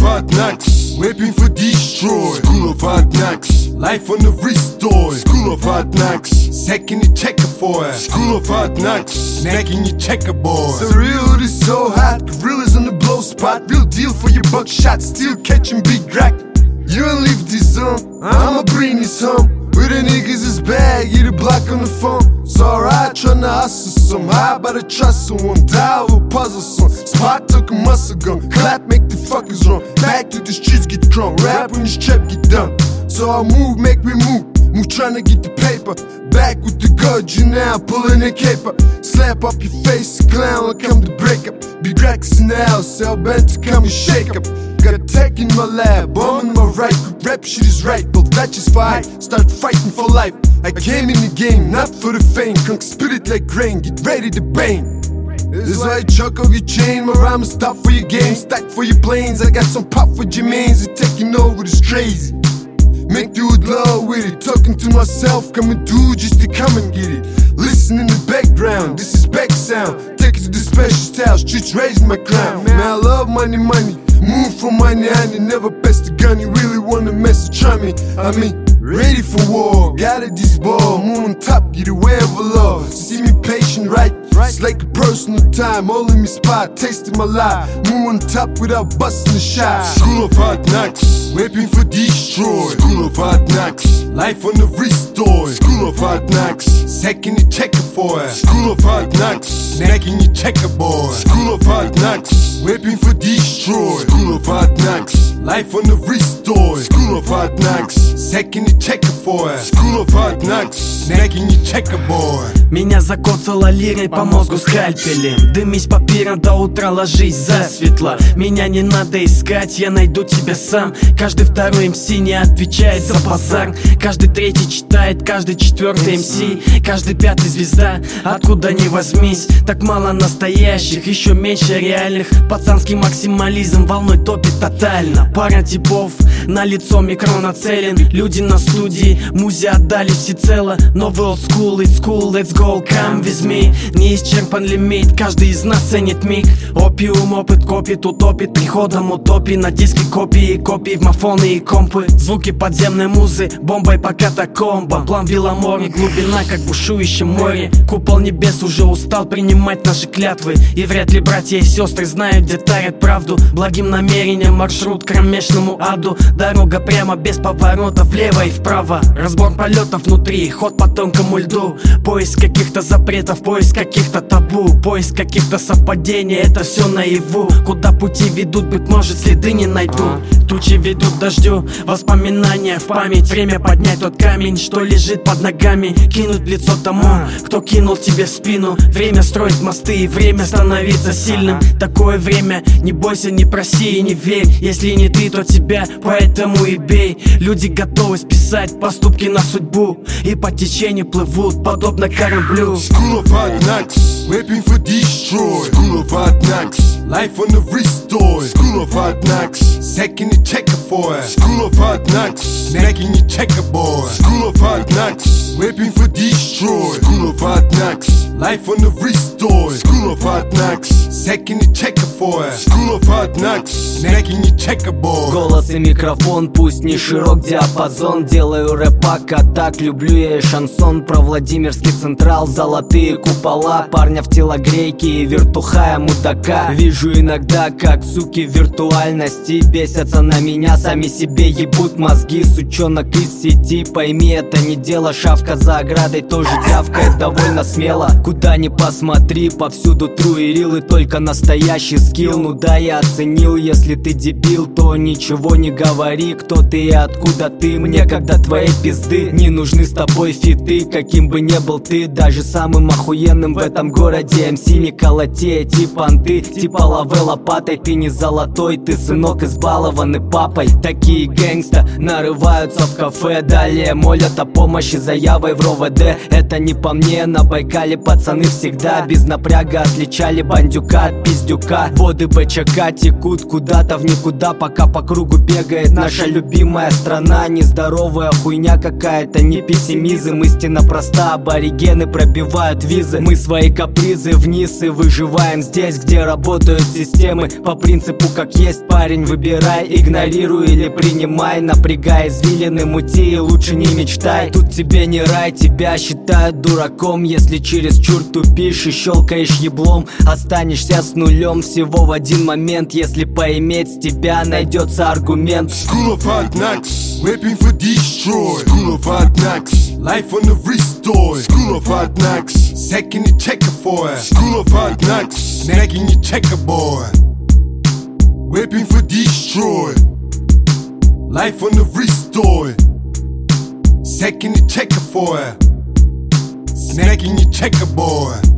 hard knocks, weapon for destroy. School of hard knocks, life on the restore. School of hard knocks, second the checker for it. School of hard knocks, snacking your checkerboard. So real, it is so hot, gorillas on the blow spot. Real deal for your buckshot, still catching big rack. You don't leave this zone, I'ma bring this home. With the niggas is bad, get a block on the phone. It's alright, tryna hustle some. High by the trust someone, die with a puzzle song. Spot took a muscle gun, clap make the fuckers run. Back to the streets get drunk, rap when this trap get done. So I move, make me move, move tryna get the paper. Back with the gun, you now pulling the caper. Slap up your face, clown, I come to break up. Big racks in the house, sell bent to come and shake up. Got a tech in my lab, bomb in my right. Rap shit is right, but that's just fine. Start fighting for life. I came in the game, not for the fame. Can't spit it like rain, get ready to bang. This is why I chuck off your chain. My rhyme is stop for your game, stack for your planes. I got some pop for Jermaine's and taking over this crazy. Make do with love with it, talking to myself, coming through just to come and get it. Listen in the background, this is back sound. Take it to the special style, streets raising my crown. Man, I love money, money. Move for money, I ain't never pass the gun. You really wanna mess with try me? I mean, ready for war, got it this ball. Move on top, get away of a law. See me patient, right? It's like a personal time, holding me spot, tasting my life. Move on top without busting a shot. School of hard knocks, weapon for destroy. School of hard knocks, life on the restore. School of hard knocks, second the checker for it. School of hard knocks, snacking your checkerboard. School of hard knocks, weapon for destroy. School of hard knocks, life on the restore. School of hard knocks, second the checker for it. School of hard knocks, snacking your checkerboard. Меня закоцало лирой по мозгу скальпелем. Дымись по пирам до утра, ложись засветло. Меня не надо искать, я найду тебя сам. Каждый второй МС не отвечает за базар. Каждый третий читает, каждый четвертый МС. Каждый пятый звезда, откуда ни возьмись. Так мало настоящих, еще меньше реальных. Пацанский максимализм волной топит тотально. Пара типов, на лицо микро нацелен. Люди на студии, музе отдали всецело. Новый old school, it's cool, let's go, come with me. Не исчерпан лимит, каждый из нас ценит миг. Опиум, опыт копит, утопит приходом утопии. На диске копии, копии в мафоны и компы. Звуки подземной музы, бомбой по катакомбам. План Беломорья, глубина, как бушующее море. Купол небес уже устал принимать наши клятвы. И вряд ли братья и сестры знают, где таят правду. Благим намерением маршрут к кромешному аду. Дорога прямо без поворотов, влево и вправо. Разбор полетов внутри, ход по тонкому льду. Поиск каких-то запретов, поиск каких-то табу. Поиск каких-то совпадений, это все наяву. Куда пути ведут, быть может, следы не найду. Тучи ведут к дождю, воспоминания в память. Время поднять тот камень, что лежит под ногами. Кинуть в лицо тому, кто кинул тебе в спину. Время строить мосты и время становиться сильным. Такое время, не бойся, не проси и не верь. Если не ты, то тебя, поэтому и бей. Люди готовы списать поступки на судьбу. И по течению плывут, подобно кораблю. School of hard knocks, weapon for destroy. School of hard knocks, life on the restore. School of hard knocks, second the checker for it. School of hard knocks, snacking your checkerboard. School of hard knocks, weapon for destroy. School of hard knocks, life on the restore. School of hard knocks, second the checker for it. School of hard knocks, snacking your checkerboard. Голос и микрофон, пусть не широк диапазон. Делаю рэпак, а так люблю я и шансон. Про Владимирский Централ, золотые купола. Парня в телогрейке и вертухая мудака. Вижу иногда, как суки в виртуальности бесятся на меня, сами себе ебут мозги. Сучонок из сети, пойми, это не дело. Шавка за оградой тоже тявкает довольно смело. Куда ни посмотри, повсюду true и real, и только настоящий скилл. Ну да, я оценил, если ты дебил, то ничего не говори. Кто ты и откуда ты, мне когда твоей пизды. Не нужны с тобой фиты, каким бы не был ты. Даже самым охуенным в этом городе МС не колоти эти понты. Типа лаве лопатой, ты не золотой, ты сынок избалованный папой. Такие гэнгста нарываются в кафе, далее молят о помощи заявой в РОВД. Это не по мне, на Байкале пацаны всегда без напряга отличали бандюка от пиздюка. Воды БЧК текут куда-то в никуда, пока по кругу бегает наша любимая страна. Нездоровая хуйня какая-то, не пессимизм, истина проста. Аборигены пробивают визы, мы свои капризы вниз и выживаем здесь, где работают работают системы по принципу как есть, парень, выбирай. Игнорируй или принимай, напрягай извилины, мути, лучше не мечтай. Тут тебе не рай, тебя считают дураком. Если чересчур тупишь и щелкаешь еблом, останешься с нулем всего в один момент. Если поиметь с тебя найдется аргумент. School of hard knocks, whipping for destroy. School of hard knocks, life on the restore. School of hard knocks, second the checker for it. School of hard knocks, snagging your checkerboard. Whipping for destroy, life on the restore. Second the checker for it, snagging your checkerboard.